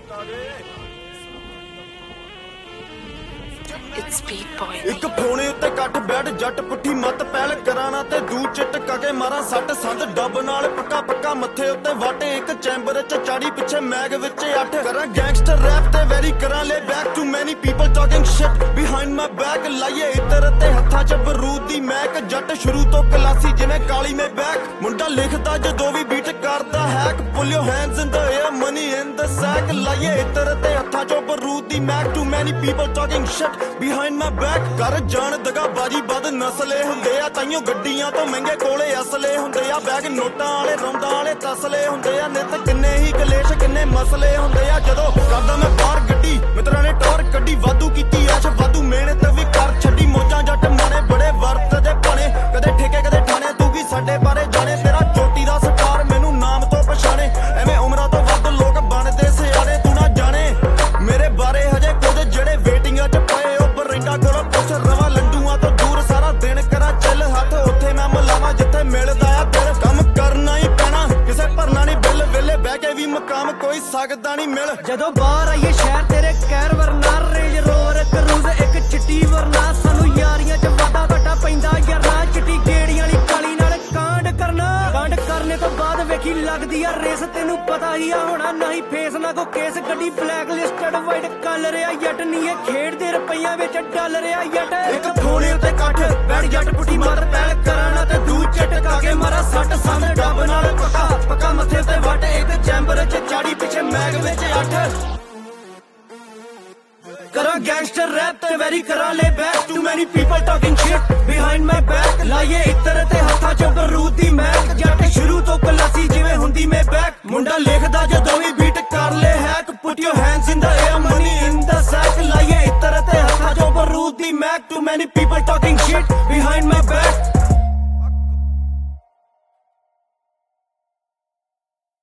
It's Speed Boy. ਇੱਕ ਫੋਨੇ ਉੱਤੇ ਕੱਟ ਬੈਠ ਜੱਟ ਪੁੱਠੀ ਮੱਤ ਪਹਿਲ ਕਰਾਣਾ ਤੇ ਦੂ ਚਟਕਾ ਕੇ ਮਾਰਾਂ ਸੱਟ ਸੰਦ ਡੱਬ ਨਾਲ ਪੱਕਾ ਪੱਕਾ ਮੱਥੇ ਉੱਤੇ ਵਾਟੇ ਇੱਕ ਚੈਂਬਰ ਚ ਚਾੜੀ ਪਿੱਛੇ ਮੈਗ ਵਿੱਚ 8 ਕਰਾਂ ਗੈਂਗਸਟਰ ਰੈਪ ਤੇ ਵੈਰੀ ਕਰਾਂ ਲੈ back too many people talking shit behind my back ਲਾਈਏ ਇੱਧਰ ਤੇ ਹੱਥਾਂ ਚ ਬਰੂਦ ਦੀ ਮੈਕ ਜੱਟ ਸ਼ੁਰੂ ਤੋਂ ਕਲਾਸੀ ਜਿਵੇਂ ਕਾਲੀ ਮੇ ਬੈਕ ਮੁੰਡਾ ਲਿਖਦਾ ਜਦੋਂ ਵੀ ਬੀਟ ਕਰਦਾ ਹੈਕ pull your hands in the air money in the sack ਲਾਈਏ ਇੱਧਰ ਤੇ ਹੱਥਾਂ ਚ ਬਰੂਦ ਦੀ mac too many people talking shit behind my back ਕਰ ਜਾਣ ਦਗਾ ਬਾਜੀ ਵੱਧ ਨਸਲੇ ਹੁੰਦੇ ਆ ਤਾਈਓ ਗੱਡੀਆਂ ਤੋਂ ਮਹਿੰਗੇ ਕੋਲੇ ਅਸਲੇ ਹੁੰਦੇ ਆ ਬੈਗ ਨੋਟਾਂ ਵਾਲੇ ਰੌਂਦਾਂ ਵਾਲੇ ਤਸਲੇ ਹੁੰਦੇ ਆ ਨਿੱਤ ਕਿੰਨੇ ਹੀ ਕਲੇਸ਼ ਕਿੰਨੇ ਮਸਲੇ ਹੁੰਦੇ ਆ ਜਦੋਂ ਕਰਦਾ ਮੈਂ ਬਾਹਰ ਗੱਡੀ ਮਿੱਤਰਾਂ ਨੇ ਟੌਰ ਕੱਢੀ ਵਾਧੂ ਕੀਤੀ ਐਸ਼ ਵਾਧੂ ਮਿਹਨਤ ਵੀ ਕਰ ਛੱਡੀ ਮੋਜਾਂ ਜੱਟ ਮਾਣੇ ਬੜੇ ਵਰਤਦੇ ਭਾਣੇ ਕਦੇ ਠੇਕੇ ਕਦੇ ਠਾਣੇ ਤੂੰ ਵੀ ਸਾਡੇ ਬਾਰੇ ਜਾਣੇ ਤੇਰਾ ਚੋਟੀ ਦਾ ਸਟਾਰ ਮੈਨੂੰ ਨਾਮ ਤੋਂ ਪਛਾਣੇ ਐਵੇਂ ਉਮਰਾਂ ਤੋਂ ਵੱਧ ਲੋਕ ਬਣਦੇ ਸਿਆਣੇ ਤੂੰ ਨਾ ਜਾਣੇ ਮੇਰੇ ਬਾਰੇ ਹਜੇ ਕੁਝ ਜਿਹੜੇ ਵੇਟਿੰਗਾਂ 'ਚ ਪਏ ਉਹ ਬਰਿੰਡਾ ਕੋਲੋਂ ਪੁੱਛ ਰਵਾ ਲੰਡੂਆਂ ਤੋਂ ਦੂਰ ਸਾਰਾ ਦਿਨ ਕਰਾਂ ਚੱਲ ਹੱਥ ਉੱਥੇ ਮੈਂ ਮਲਾਵਾਂ ਜਿੱਥੇ ਮਿਲਦਾ ਆ ਦਿਲ ਕੰਮ ਕਰਨਾ ਹੀ ਪੈਣਾ ਕਿਸੇ ਭਰਨਾ ਨਹੀਂ ਬਿੱਲ ਵੇਲੇ ਬਹਿ ਕੇ ਵੀ ਮਕਾਮ ਕੋਈ ਸਕਦਾ ਨਹੀਂ ਮਿਲ ਜਦੋਂ ਬਾਹਰ ਆਈਏ ਸ਼ਹਿਰ ਤੇਰੇ ਕਹਿਰ ਵਰਨਾ ਰੇਂਜ ਰੋਵਰ ਕਰੂਜ਼ ਇੱਕ ਚਿੱਟੀ ਵਰਨਾ ਸਾਨੂੰ ਯਾਰੀਆਂ 'ਚ ਵਾਧਾ ਘਟਾ ਪੈਂਦਾ ਯਾਰਾਂ ਚਿੱਟੀ ਗੇੜੀਆਂ ਵਾਲੀ ਕਾਲੀ ਨਾਲ ਕਾਂਡ ਕਰਨੇ ਤੋਂ ਬਾਅਦ ਵੇਖੀ ਲੱਗਦੀ ਆ ਰੇਸ ਤੈਨੂੰ ਪਤਾ ਹੀ ਆ ਹੋਣਾ ਨਹੀਂ ਫੇਸ ਨਾ ਕੋ ਕੇਸ ਗੱਡੀ ਬਲੈਕ ਲਿਸਟਡ ਵਾਈਟ ਕਲਰ ਆ ਜੱਟ ਨਹੀਂ ਇਹ ਖੇਡਦੇ ਰੁਪਈਆਂ ਵਿੱਚ ਡਾਲਰ ਆ ਜੱਟ ਇੱਕ ਫੋਨੇ ਉੱਤੇ ਕੱਠ ਬੈਠ ਜੱਟ ਪੁੱਠੀ ਮਾਰ ਪਹਿਲ ਕਰਾਣਾ ਤੇ ਦੂ ਚਟਕਾ ਕੇ ਮਾਰਾ ਸੱਟ ਸੰਦ ਡੱਬ ਨਾਲ ਪੱਕਾ ਮੱਥੇ ਤੇ ਵੱਟ ਇੱਕ ਚੈਂਬਰ ਚ ਚਾੜੀ ਪਿੱਛੇ ਮੈਗ ਵਿੱਚ 8 ਕਰਾਂ ਗੈਂਗਸਟਰ ਰੈਪ ਤੇ ਵੈਰੀ ਕਰਾਂ ਲੈ back too many people talking shit behind my back ਲਾਈਏ ਇੱਤਰ ਤੇ ਹੱਥਾਂ 'ਚ ਬਰੂਦ ਦੀ ਮੈਕ ਜੱਟ ਸ਼ੁਰੂ ਤੋਂ ਕਲਾਸੀ ਜਿਵੇਂ ਹੁੰਦੀ ਮੇ ਬੈਕ ਮੁੰਡਾ ਲਿਖਦਾ ਜਦੋਂ ਵੀ ਬੀਟ ਕਰ ਲੈ ਹੈਕ put your hands in the air money in the sack ਲਾਈਏ ਇੱਤਰ ਤੇ ਹੱਥਾਂ 'ਚ ਬਰੂਦ ਦੀ mac too many people talking shit behind my back